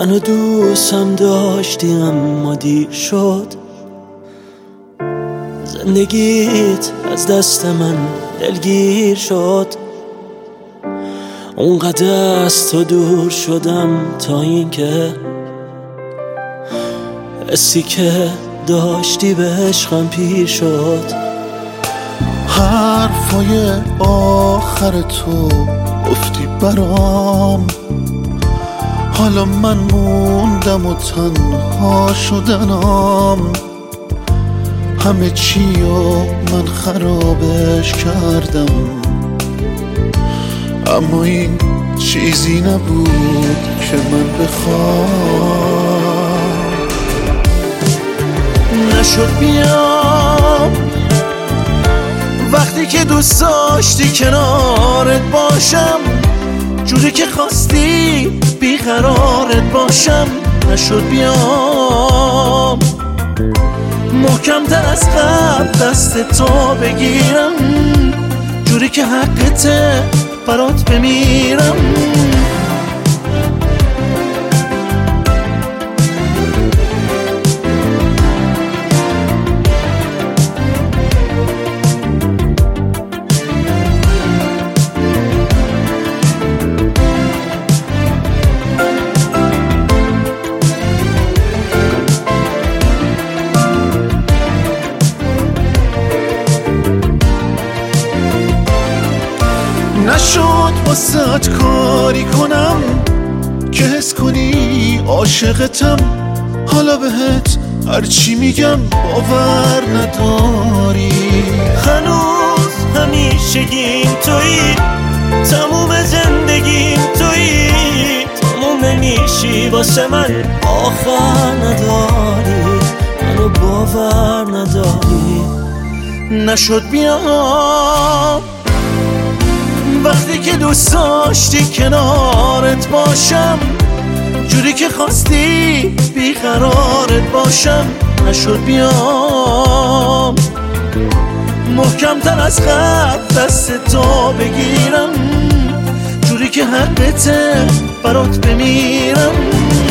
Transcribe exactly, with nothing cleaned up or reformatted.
منو دوستم داشتی اما دیر شد. زندگیت از دست من دلگیر شد. اونقدر از تو دور شدم تا اینکه حسی که داشتی به عشقم پیر شد. حرفای آخر تو گفتی برام، حالا من موندم و تنها شدنم. همه چیو من خرابش کردم، اما این چیزی نبود که من بخوام. نشد بیام وقتی که دوست داشتی کنارت باشم، جوری که خواستی بیقرارت باشم. نشد بیام محکم‌تر از قبل دست تو بگیرم، جوری که حقته برات بمیرم. نشد واسه کاری کنم که حس کنی عاشقتم. حالا بهت هرچی میگم باور نداری. هنوز همیشگیم تویی، تموم زندگیم تویی. تموم نمیشی واسه من، آخر نداری، منو باور نداری. نشد بیام وقتی که دوست داشتی کنارت باشم، جوری که خواستی بیقرارت باشم. نشد بیام محکم‌تر از قبل دست تو بگیرم، جوری که حقته برات بمیرم.